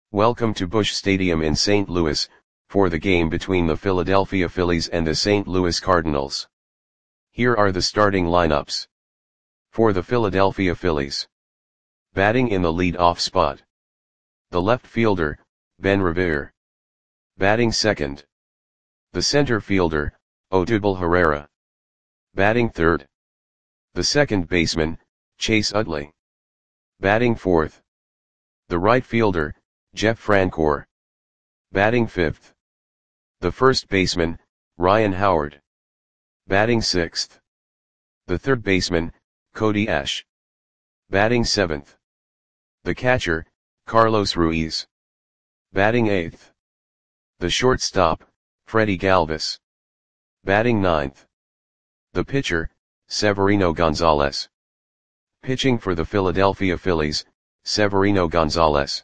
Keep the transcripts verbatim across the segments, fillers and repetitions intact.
Welcome to Busch Stadium in Saint Louis, for the game between the Philadelphia Phillies and the Saint Louis Cardinals. Here are the starting lineups. For the Philadelphia Phillies. Batting in the lead-off spot. The left fielder, Ben Revere. Batting second. The center fielder, Odubel Herrera. Batting third. The second baseman, Chase Utley. Batting fourth. The right fielder, Jeff Francoeur. Batting fifth. The first baseman, Ryan Howard. Batting sixth. The third baseman, Cody Ashe. Batting seventh. The catcher, Carlos Ruiz. Batting eighth. The shortstop, Freddie Galvis. Batting ninth. The pitcher, Severino Gonzalez. Pitching for the Philadelphia Phillies, Severino Gonzalez.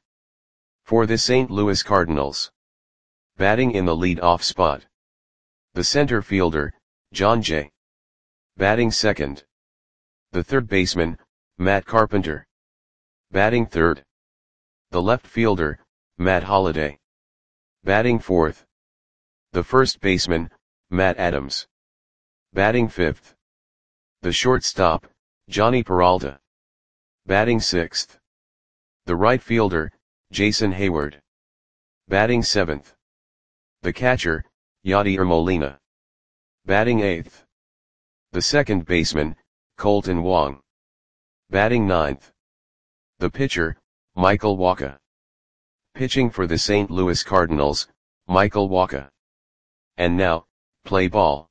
For the Saint Louis Cardinals. Batting in the lead-off spot. The center fielder, Jon Jay. Batting second. The third baseman, Matt Carpenter. Batting third. The left fielder, Matt Holliday. Batting fourth. The first baseman, Matt Adams. Batting fifth. The shortstop, Jhonny Peralta. Batting sixth. The right fielder, Jason Heyward. Batting seventh. The catcher, Yadier Molina. Batting eighth. The second baseman, Kolten Wong. Batting ninth. The pitcher, Michael Wacha. Pitching for the Saint Louis Cardinals, Michael Wacha. And now, play ball.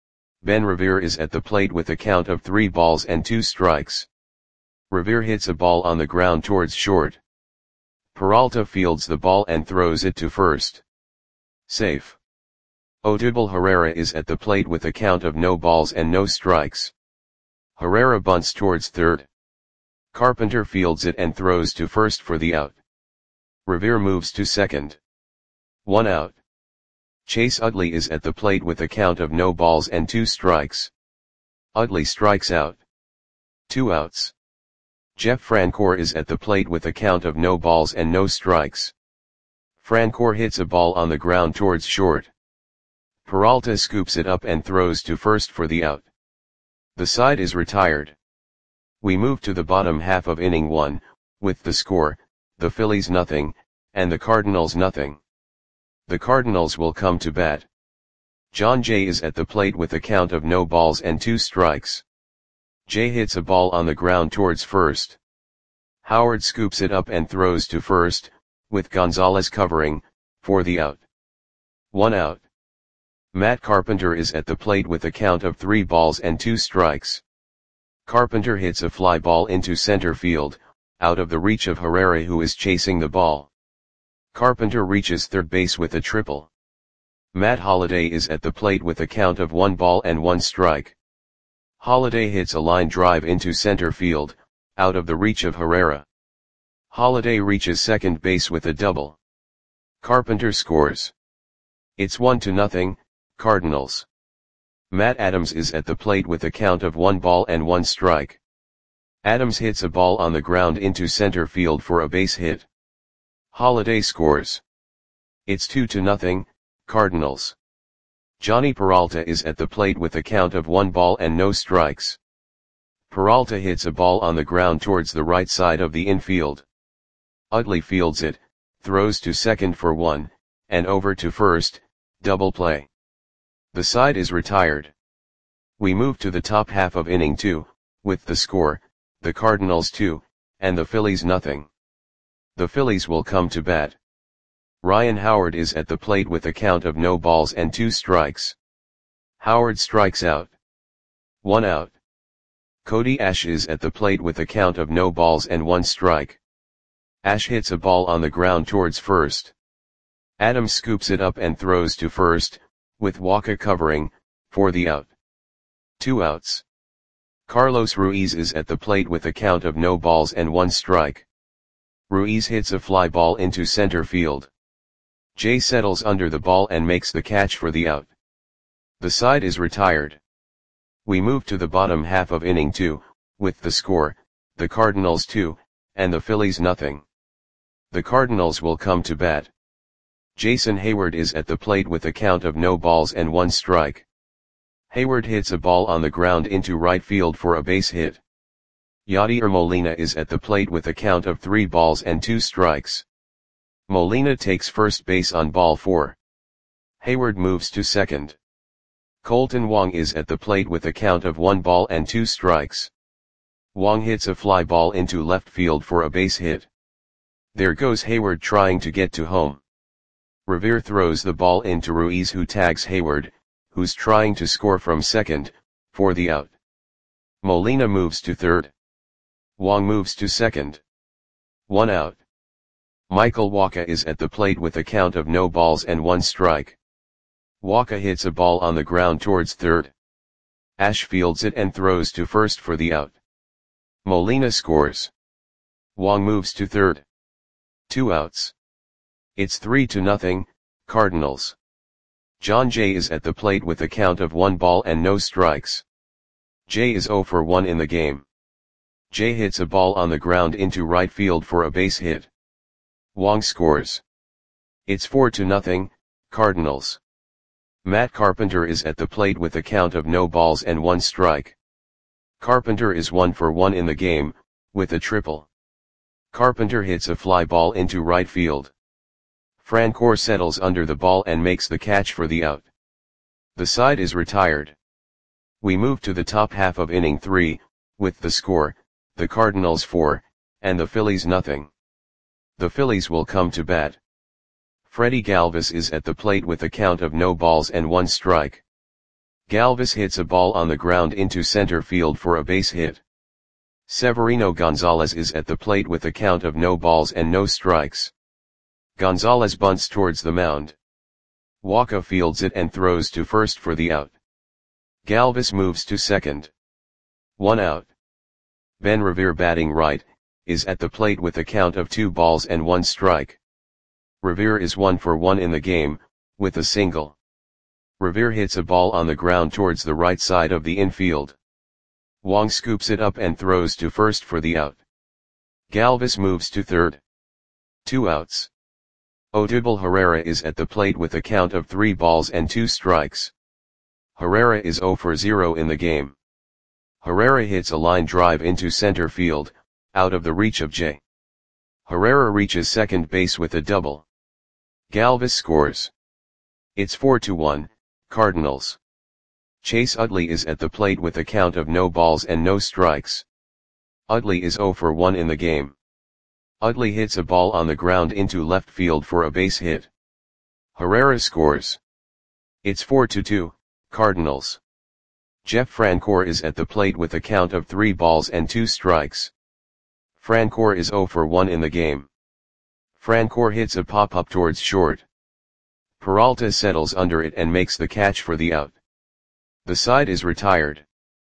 Ben Revere is at the plate with a count of three balls and two strikes. Revere hits a ball on the ground towards short. Peralta fields the ball and throws it to first. Safe. Odubel Herrera is at the plate with a count of no balls and no strikes. Herrera bunts towards third. Carpenter fields it and throws to first for the out. Revere moves to second. One out. Chase Utley is at the plate with a count of no balls and two strikes. Utley strikes out. Two outs. Jeff Francoeur is at the plate with a count of no balls and no strikes. Francoeur hits a ball on the ground towards short. Peralta scoops it up and throws to first for the out. The side is retired. We move to the bottom half of inning one, with the score, the Phillies nothing, and the Cardinals nothing. The Cardinals will come to bat. Jon Jay is at the plate with a count of no balls and two strikes. Jay hits a ball on the ground towards first. Howard scoops it up and throws to first, with Gonzalez covering, for the out. One out. Matt Carpenter is at the plate with a count of three balls and two strikes. Carpenter hits a fly ball into center field, out of the reach of Herrera who is chasing the ball. Carpenter reaches third base with a triple. Matt Holliday is at the plate with a count of one ball and one strike. Holliday hits a line drive into center field, out of the reach of Herrera. Holliday reaches second base with a double. Carpenter scores. It's one to nothing, Cardinals. Matt Adams is at the plate with a count of one ball and one strike. Adams hits a ball on the ground into center field for a base hit. Holliday scores. It's two to nothing, Cardinals. Jhonny Peralta is at the plate with a count of one ball and no strikes. Peralta hits a ball on the ground towards the right side of the infield. Utley fields it, throws to second for one, and over to first, double play. The side is retired. We move to the top half of inning two, with the score, the Cardinals two, and the Phillies nothing. The Phillies will come to bat. Ryan Howard is at the plate with a count of no balls and two strikes. Howard strikes out. One out. Cody Ashe is at the plate with a count of no balls and one strike. Ashe hits a ball on the ground towards first. Adams scoops it up and throws to first, with Wacha covering, for the out. Two outs. Carlos Ruiz is at the plate with a count of no balls and one strike. Ruiz hits a fly ball into center field. Jay settles under the ball and makes the catch for the out. The side is retired. We move to the bottom half of inning two, with the score, the Cardinals two, and the Phillies nothing. The Cardinals will come to bat. Jason Heyward is at the plate with a count of no balls and one strike. Heyward hits a ball on the ground into right field for a base hit. Yadier Molina is at the plate with a count of three balls and two strikes. Molina takes first base on ball four. Heyward moves to second. Colton Wong is at the plate with a count of one ball and two strikes. Wong hits a fly ball into left field for a base hit. There goes Heyward trying to get to home. Revere throws the ball into Ruiz, who tags Heyward, who's trying to score from second, for the out. Molina moves to third. Wong moves to second. One out. Michael Wacha is at the plate with a count of no balls and one strike. Wacha hits a ball on the ground towards third. Ash fields it and throws to first for the out. Molina scores. Wong moves to third. Two outs. It's three to nothing, Cardinals. John Jay is at the plate with a count of one ball and no strikes. Jay is zero for one in the game. Jay hits a ball on the ground into right field for a base hit. Wong scores. It's four to nothing, Cardinals. Matt Carpenter is at the plate with a count of no balls and one strike. Carpenter is one for one in the game, with a triple. Carpenter hits a fly ball into right field. Francoeur settles under the ball and makes the catch for the out. The side is retired. We move to the top half of inning three, with the score, the Cardinals four, and the Phillies nothing. The Phillies will come to bat. Freddie Galvis is at the plate with a count of no balls and one strike. Galvis hits a ball on the ground into center field for a base hit. Severino Gonzalez is at the plate with a count of no balls and no strikes. Gonzalez bunts towards the mound. Wacha fields it and throws to first for the out. Galvis moves to second. One out. Ben Revere, batting right, is at the plate with a count of two balls and one strike. Revere is one for one in the game, with a single. Revere hits a ball on the ground towards the right side of the infield. Wong scoops it up and throws to first for the out. Galvis moves to third. Two outs. Odubel Herrera is at the plate with a count of three balls and two strikes. Herrera is zero for zero in the game. Herrera hits a line drive into center field, out of the reach of Jay. Herrera reaches second base with a double. Galvis scores. It's four to one, Cardinals. Chase Utley is at the plate with a count of no balls and no strikes. Utley is zero for one in the game. Utley hits a ball on the ground into left field for a base hit. Herrera scores. It's four to two, Cardinals. Jeff Francoeur is at the plate with a count of three balls and two strikes. Francoeur is zero for one in the game. Francoeur hits a pop-up towards short. Peralta settles under it and makes the catch for the out. The side is retired.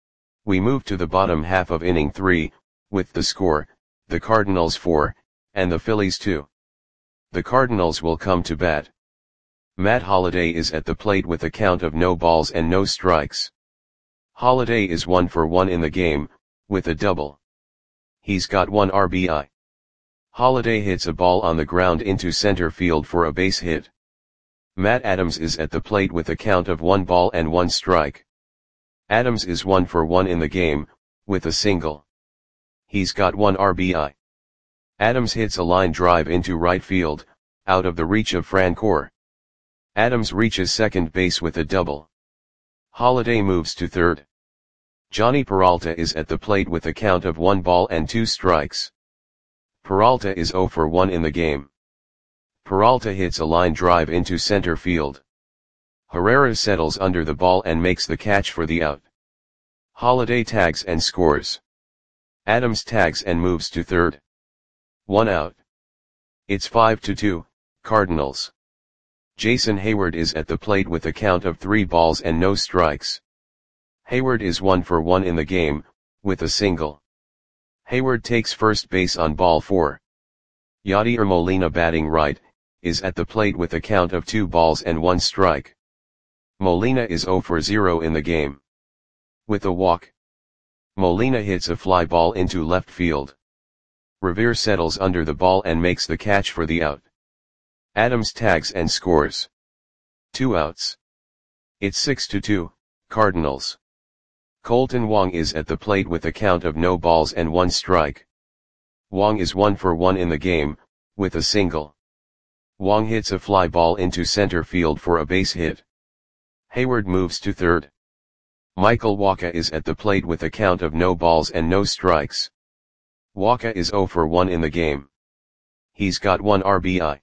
We move to the bottom half of inning three, with the score, the Cardinals four, and the Phillies two. The Cardinals will come to bat. Matt Holliday is at the plate with a count of no balls and no strikes. Holliday is one for one in the game, with a double. He's got one R B I. Holliday hits a ball on the ground into center field for a base hit. Matt Adams is at the plate with a count of one ball and one strike. Adams is one for one in the game, with a single. He's got one R B I. Adams hits a line drive into right field, out of the reach of Francoeur. Adams reaches second base with a double. Holliday moves to third. Johnny Peralta is at the plate with a count of one ball and two strikes. Peralta is zero for one in the game. Peralta hits a line drive into center field. Herrera settles under the ball and makes the catch for the out. Holliday tags and scores. Adams tags and moves to third. One out. It's five to two, Cardinals. Jason Heyward is at the plate with a count of three balls and no strikes. Heyward is one for one in the game, with a single. Heyward takes first base on ball four. Yadier Molina, batting right, is at the plate with a count of two balls and one strike. Molina is zero for zero in the game. With a walk. Molina hits a fly ball into left field. Revere settles under the ball and makes the catch for the out. Adams tags and scores. Two outs. It's six to two, Cardinals. Colton Wong is at the plate with a count of no balls and one strike. Wong is one for one in the game, with a single. Wong hits a fly ball into center field for a base hit. Hayward moves to third. Michael Wacha is at the plate with a count of no balls and no strikes. Wacha is zero for one in the game. He's got one R B I.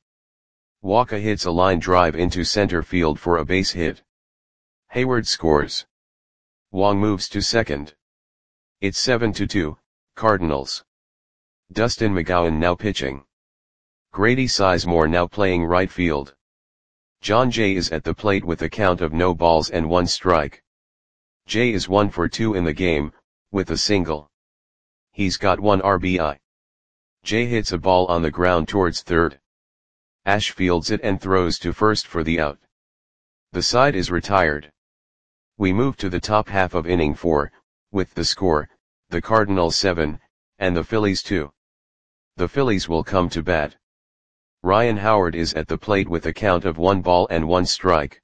Wacha hits a line drive into center field for a base hit. Hayward scores. Wong moves to second. It's seven to two, Cardinals. Dustin McGowan now pitching. Grady Sizemore now playing right field. John Jay is at the plate with a count of no balls and one strike. Jay is one for two in the game, with a single. He's got one R B I. Jay hits a ball on the ground towards third. Ash fields it and throws to first for the out. The side is retired. We move to the top half of inning four, with the score, the Cardinals seven, and the Phillies two. The Phillies will come to bat. Ryan Howard is at the plate with a count of one ball and one strike.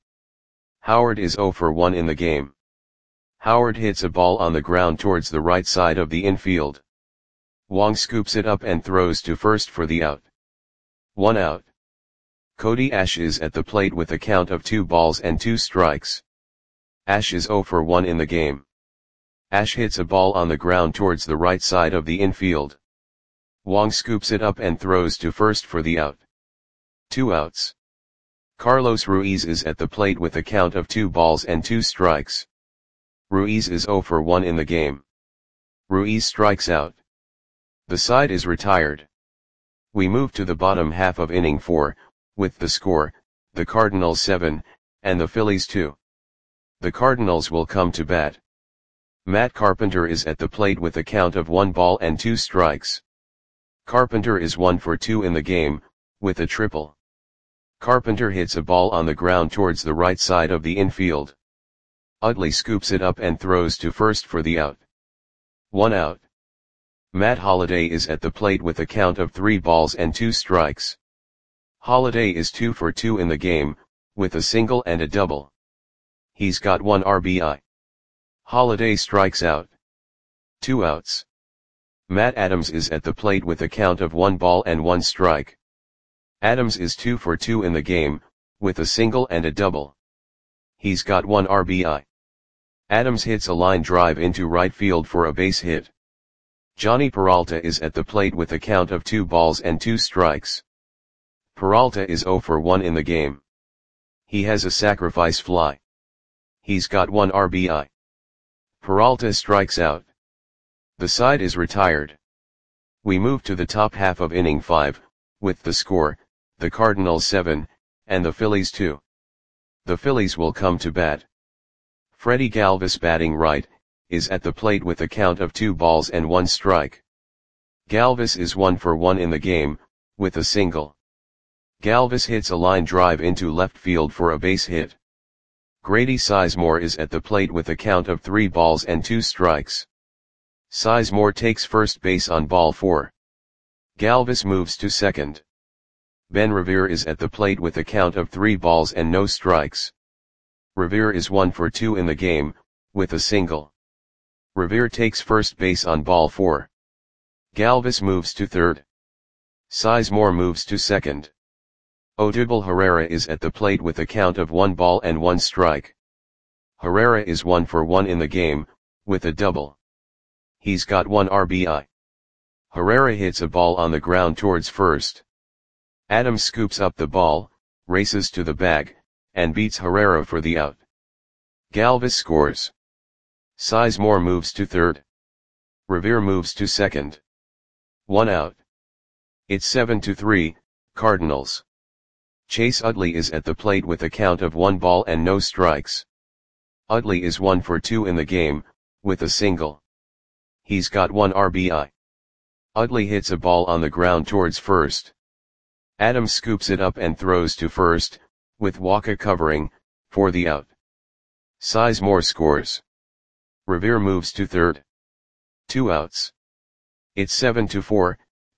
Howard is zero for one in the game. Howard hits a ball on the ground towards the right side of the infield. Wong scoops it up and throws to first for the out. One out. Cody Ash is at the plate with a count of two balls and two strikes. Ash is zero for one in the game. Ash hits a ball on the ground towards the right side of the infield. Wong scoops it up and throws to first for the out. Two outs. Carlos Ruiz is at the plate with a count of two balls and two strikes. Ruiz is zero for one in the game. Ruiz strikes out. The side is retired. We move to the bottom half of inning four, with the score, the Cardinals seven, and the Phillies two. The Cardinals will come to bat. Matt Carpenter is at the plate with a count of one ball and two strikes. Carpenter is one for two in the game, with a triple. Carpenter hits a ball on the ground towards the right side of the infield. Utley scoops it up and throws to first for the out. One out. Matt Holliday is at the plate with a count of three balls and two strikes. Holliday is two for two in the game, with a single and a double. He's got one R B I. Holliday strikes out. Two outs. Matt Adams is at the plate with a count of one ball and one strike. Adams is two for two in the game, with a single and a double. He's got one R B I. Adams hits a line drive into right field for a base hit. Johnny Peralta is at the plate with a count of two balls and two strikes. Peralta is zero for one in the game. He has a sacrifice fly. He's got one R B I. Peralta strikes out. The side is retired. We move to the top half of inning five, with the score, the Cardinals seven, and the Phillies two. The Phillies will come to bat. Freddie Galvis batting right, is at the plate with a count of two balls and one strike. Galvis is one for one in the game, with a single. Galvis hits a line drive into left field for a base hit. Grady Sizemore is at the plate with a count of three balls and two strikes. Sizemore takes first base on ball four. Galvis moves to second. Ben Revere is at the plate with a count of three balls and no strikes. Revere is one for two in the game, with a single. Revere takes first base on ball four. Galvis moves to third. Sizemore moves to second. Odubel Herrera is at the plate with a count of one ball and one strike. Herrera is one for one in the game, with a double. He's got one R B I. Herrera hits a ball on the ground towards first. Adams scoops up the ball, races to the bag, and beats Herrera for the out. Galvis scores. Sizemore moves to third. Revere moves to second. One out. It's seven to three, Cardinals. Chase Utley is at the plate with a count of one ball and no strikes. Utley is one for two in the game, with a single. He's got one R B I. Utley hits a ball on the ground towards first. Adams scoops it up and throws to first, with Wacha covering, for the out. Sizemore scores. Revere moves to third. Two outs. It's seven to four,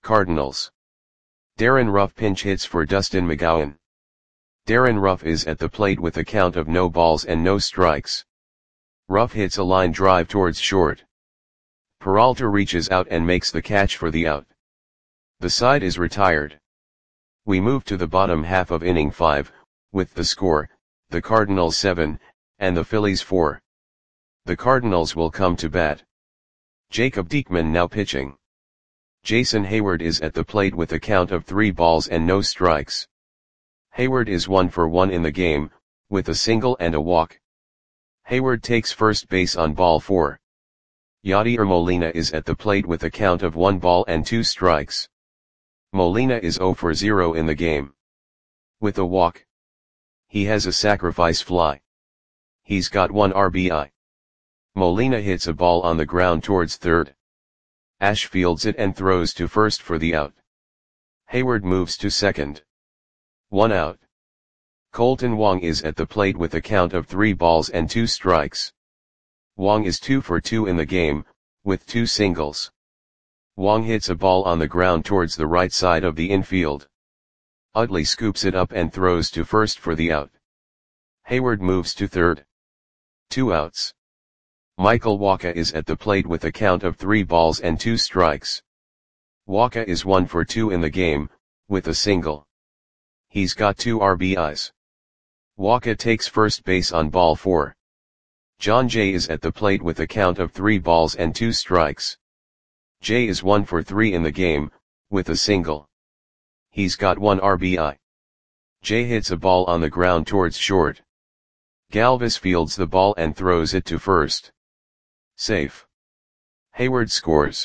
Cardinals. Darren Ruff pinch hits for Dustin McGowan. Darren Ruff is at the plate with a count of no balls and no strikes. Ruff hits a line drive towards short. Peralta reaches out and makes the catch for the out. The side is retired. We move to the bottom half of inning five, with the score, the Cardinals seven, and the Phillies four. The Cardinals will come to bat. Jacob Diekman now pitching. Jason Heyward is at the plate with a count of three balls and no strikes. Heyward is one for one in the game, with a single and a walk. Heyward takes first base on ball four. Yadier Molina is at the plate with a count of one ball and two strikes. Molina is zero for zero in the game. With a walk. He has a sacrifice fly. He's got one R B I. Molina hits a ball on the ground towards third. Ash fields it and throws to first for the out. Heyward moves to second. One out. Colton Wong is at the plate with a count of three balls and two strikes. Wong is two for two in the game, with two singles. Wong hits a ball on the ground towards the right side of the infield. Utley scoops it up and throws to first for the out. Heyward moves to third. Two outs. Michael Wacha is at the plate with a count of three balls and two strikes. Wacha is one for two in the game, with a single. He's got two R B Is. Wacha takes first base on ball four. John Jay is at the plate with a count of three balls and two strikes. Jay is one for three in the game, with a single. He's got one R B I. Jay hits a ball on the ground towards short. Galvis fields the ball and throws it to first. Safe. Heyward scores.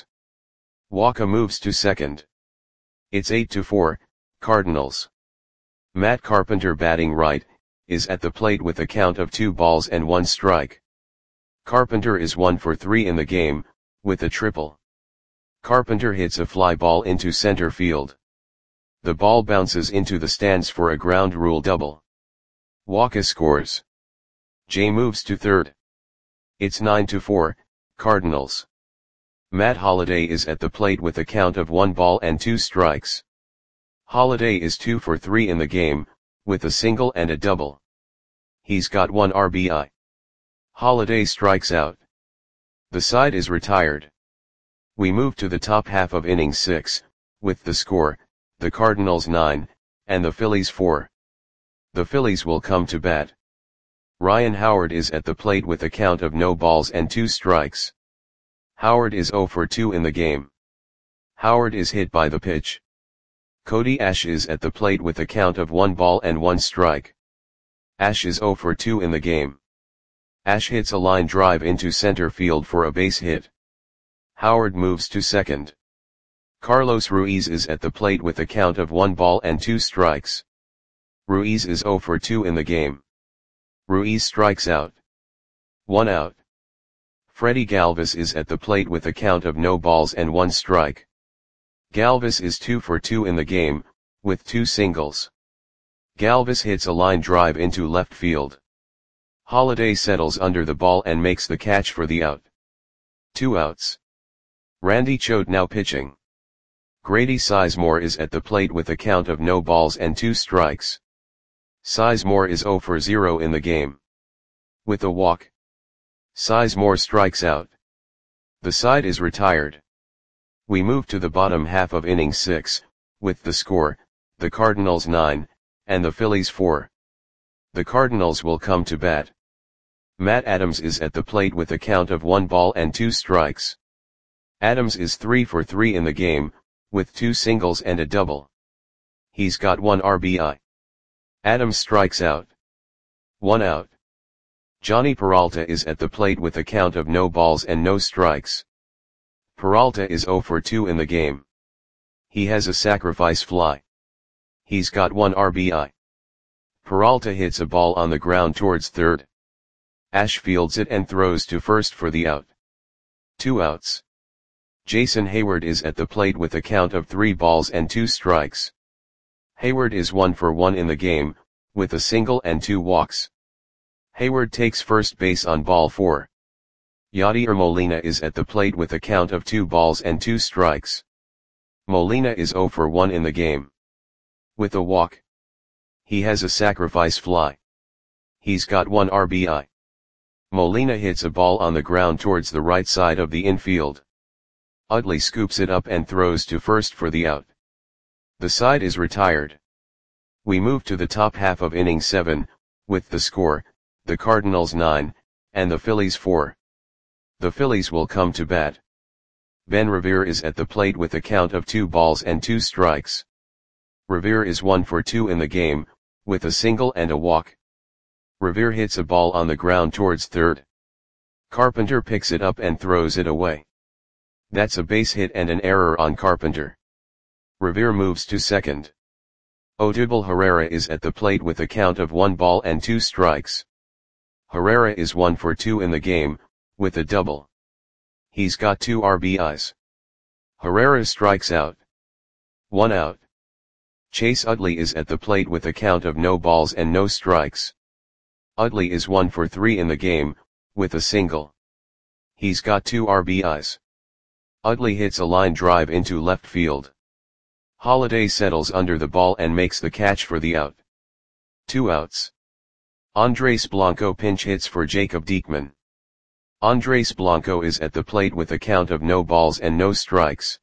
Wacha moves to second. It's eight to four, Cardinals. Matt Carpenter batting right, is at the plate with a count of two balls and one strike. Carpenter is one for three in the game, with a triple. Carpenter hits a fly ball into center field. The ball bounces into the stands for a ground rule double. Wacha scores. Jay moves to third. It's nine to four, Cardinals. Matt Holliday is at the plate with a count of one ball and two strikes. Holliday is two for three in the game, with a single and a double. He's got one R B I. Holliday strikes out. The side is retired. We move to the top half of inning six, with the score, the Cardinals nine, and the Phillies four. The Phillies will come to bat. Ryan Howard is at the plate with a count of no balls and two strikes. Howard is zero for two in the game. Howard is hit by the pitch. Cody Ash is at the plate with a count of one ball and one strike. Ash is zero for two in the game. Ash hits a line drive into center field for a base hit. Howard moves to second. Carlos Ruiz is at the plate with a count of one ball and two strikes. Ruiz is zero for two in the game. Ruiz strikes out. One out. Freddie Galvis is at the plate with a count of no balls and one strike. Galvis is two for two in the game, with two singles. Galvis hits a line drive into left field. Holliday settles under the ball and makes the catch for the out. Two outs. Randy Choate now pitching. Grady Sizemore is at the plate with a count of no balls and two strikes. Sizemore is zero for zero in the game. With a walk. Sizemore strikes out. The side is retired. We move to the bottom half of inning six, with the score, the Cardinals nine, and the Phillies four. The Cardinals will come to bat. Matt Adams is at the plate with a count of one ball and two strikes. Adams is three for three in the game, with two singles and a double. He's got one R B I. Adams strikes out. One out. Johnny Peralta is at the plate with a count of no balls and no strikes. Peralta is zero for two in the game. He has a sacrifice fly. He's got one R B I. Peralta hits a ball on the ground towards third. Ash fields it and throws to first for the out. Two outs. Jason Heyward is at the plate with a count of three balls and two strikes. Heyward is one for one in the game, with a single and two walks. Heyward takes first base on ball four. Yadier Molina is at the plate with a count of two balls and two strikes. Molina is zero for one in the game. With a walk. He has a sacrifice fly. He's got one R B I. Molina hits a ball on the ground towards the right side of the infield. Utley scoops it up and throws to first for the out. The side is retired. We move to the top half of inning seven, with the score, the Cardinals nine, and the Phillies four. The Phillies will come to bat. Ben Revere is at the plate with a count of two balls and two strikes. Revere is one for two in the game, with a single and a walk. Revere hits a ball on the ground towards third. Carpenter picks it up and throws it away. That's a base hit and an error on Carpenter. Revere moves to second. Odubel Herrera is at the plate with a count of one ball and two strikes. Herrera is one for two in the game, with a double. He's got two R B Is. Herrera strikes out. One out. Chase Utley is at the plate with a count of no balls and no strikes. Utley is one for three in the game, with a single. He's got two R B Is. Utley hits a line drive into left field. Holliday settles under the ball and makes the catch for the out. Two outs. Andres Blanco pinch hits for Jacob Diekman. Andres Blanco is at the plate with a count of no balls and no strikes.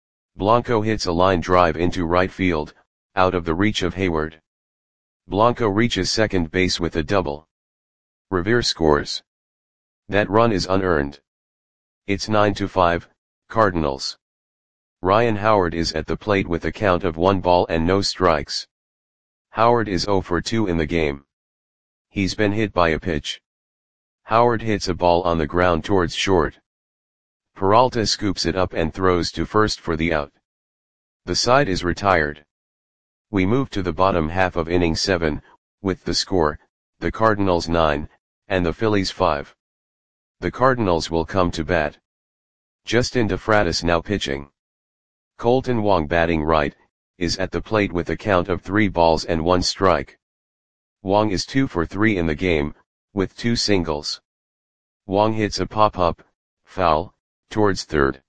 Blanco hits a line drive into right field, out of the reach of Hayward. Blanco reaches second base with a double. Revere scores. That run is unearned. It's nine to five, Cardinals. Ryan Howard is at the plate with a count of one ball and no strikes. Howard is zero for two in the game. He's been hit by a pitch. Howard hits a ball on the ground towards short. Peralta scoops it up and throws to first for the out. The side is retired. We move to the bottom half of inning seven, with the score, the Cardinals nine, and the Phillies five. The Cardinals will come to bat. Justin DeFratis now pitching. Colton Wong batting right, is at the plate with a count of three balls and one strike. Wong is two for three in the game, with two singles. Wong hits a pop-up, foul, towards third.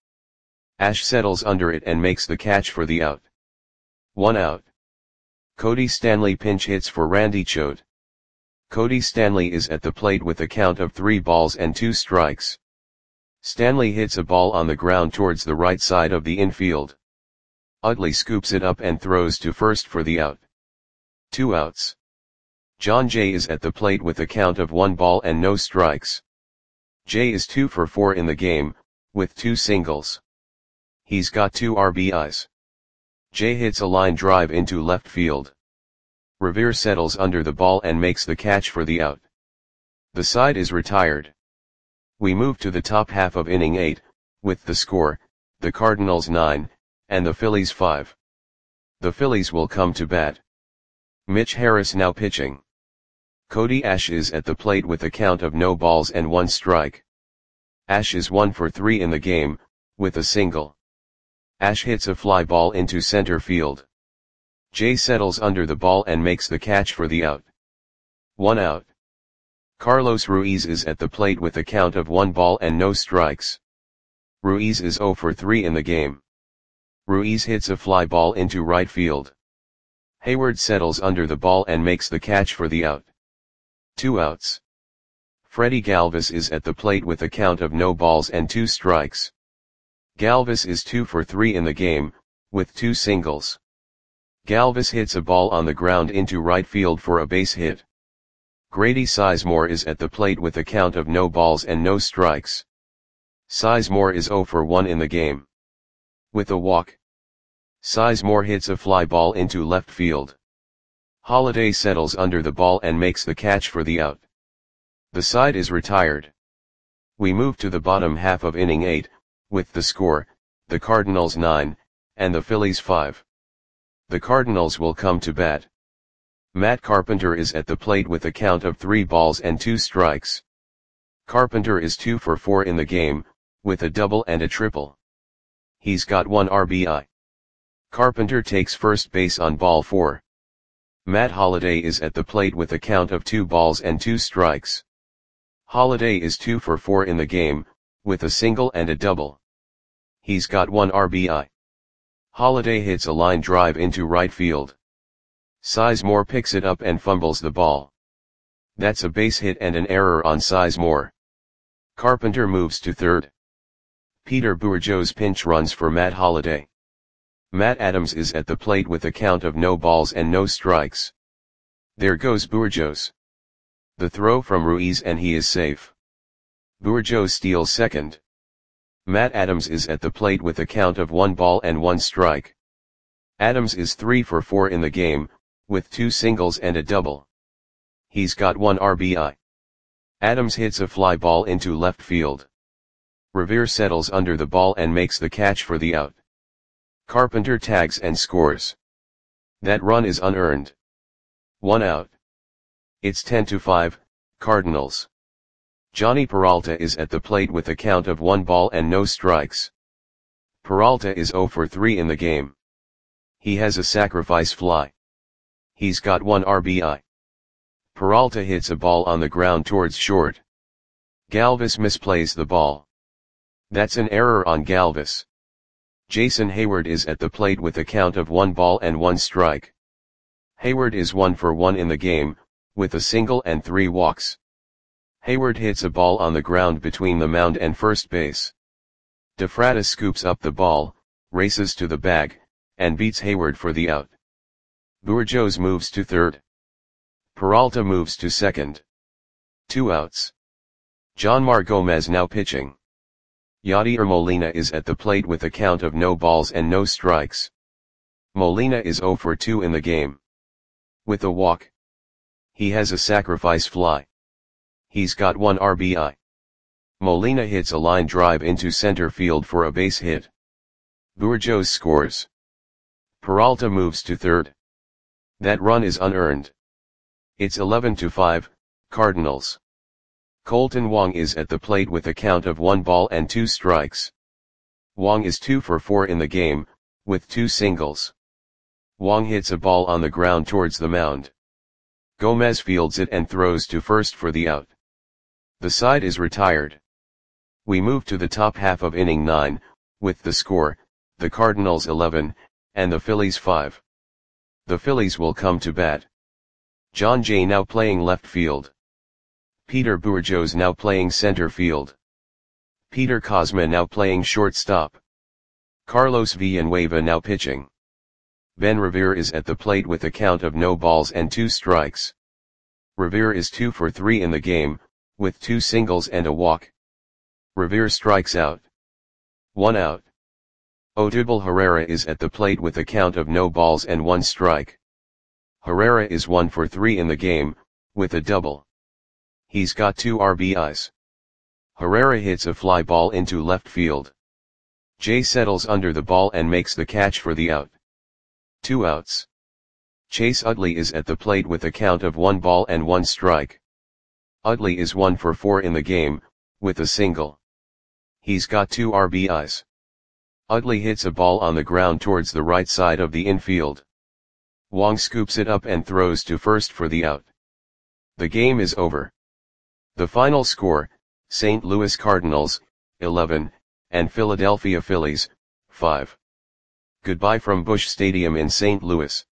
Ash settles under it and makes the catch for the out. One out. Cody Stanley pinch hits for Randy Choate. Cody Stanley is at the plate with a count of three balls and two strikes. Stanley hits a ball on the ground towards the right side of the infield. Utley scoops it up and throws to first for the out. Two outs. John Jay is at the plate with a count of one ball and no strikes. Jay is two for four in the game, with two singles. He's got two R B Is. Jay hits a line drive into left field. Revere settles under the ball and makes the catch for the out. The side is retired. We move to the top half of inning eight, with the score, the Cardinals nine, and the Phillies five. The Phillies will come to bat. Mitch Harris now pitching. Cody Ash is at the plate with a count of no balls and one strike. Ash is one for three in the game, with a single. Ash hits a fly ball into center field. Jay settles under the ball and makes the catch for the out. One out. Carlos Ruiz is at the plate with a count of one ball and no strikes. Ruiz is zero for three in the game. Ruiz hits a fly ball into right field. Hayward settles under the ball and makes the catch for the out. Two outs. Freddie Galvis is at the plate with a count of no balls and two strikes. Galvis is two for three in the game, with two singles. Galvis hits a ball on the ground into right field for a base hit. Grady Sizemore is at the plate with a count of no balls and no strikes. Sizemore is zero for one in the game. With a walk. Sizemore hits a fly ball into left field. Holliday settles under the ball and makes the catch for the out. The side is retired. We move to the bottom half of inning eight, with the score, the Cardinals nine, and the Phillies five. The Cardinals will come to bat. Matt Carpenter is at the plate with a count of three balls and two strikes. Carpenter is two for four in the game, with a double and a triple. He's got one R B I. Carpenter takes first base on ball four. Matt Holliday is at the plate with a count of two balls and two strikes. Holliday is two for four in the game, with a single and a double. He's got one R B I. Holliday hits a line drive into right field. Sizemore picks it up and fumbles the ball. That's a base hit and an error on Sizemore. Carpenter moves to third. Peter Bourgeois pinch runs for Matt Holliday. Matt Adams is at the plate with a count of no balls and no strikes. There goes Bourgeois. The throw from Ruiz and he is safe. Bourgeois steals second. Matt Adams is at the plate with a count of one ball and one strike. Adams is three for four in the game, with two singles and a double. He's got one R B I. Adams hits a fly ball into left field. Revere settles under the ball and makes the catch for the out. Carpenter tags and scores. That run is unearned. One out. It's ten to five, Cardinals. Johnny Peralta is at the plate with a count of one ball and no strikes. Peralta is zero for three in the game. He has a sacrifice fly. He's got one R B I. Peralta hits a ball on the ground towards short. Galvis misplays the ball. That's an error on Galvis. Jason Hayward is at the plate with a count of one ball and one strike. Hayward is one for one in the game, with a single and three walks. Hayward hits a ball on the ground between the mound and first base. DeFratis scoops up the ball, races to the bag, and beats Hayward for the out. Bourgeois moves to third. Peralta moves to second. Two outs. Jonmar Gomez now pitching. Yadier Molina is at the plate with a count of no balls and no strikes. Molina is zero for two in the game. With a walk. He has a sacrifice fly. He's got one R B I. Molina hits a line drive into center field for a base hit. Bourgeois scores. Peralta moves to third. That run is unearned. It's eleven to five, Cardinals. Colton Wong is at the plate with a count of one ball and two strikes. Wong is two for four in the game, with two singles. Wong hits a ball on the ground towards the mound. Gomez fields it and throws to first for the out. The side is retired. We move to the top half of inning nine, with the score, the Cardinals eleven, and the Phillies five. The Phillies will come to bat. John Jay now playing left field. Peter Bourgeois now playing center field. Peter Cosma now playing shortstop. Carlos Villanueva now pitching. Ben Revere is at the plate with a count of no balls and two strikes. Revere is two for three in the game, with two singles and a walk. Revere strikes out. One out. Odubel Herrera is at the plate with a count of no balls and one strike. Herrera is one for three in the game, with a double. He's got two R B Is. Herrera hits a fly ball into left field. Jay settles under the ball and makes the catch for the out. Two outs. Chase Utley is at the plate with a count of one ball and one strike. Utley is one for four in the game, with a single. He's got two R B Is. Utley hits a ball on the ground towards the right side of the infield. Wong scoops it up and throws to first for the out. The game is over. The final score, Saint Louis Cardinals, eleven, and Philadelphia Phillies, five. Goodbye from Busch Stadium in Saint Louis.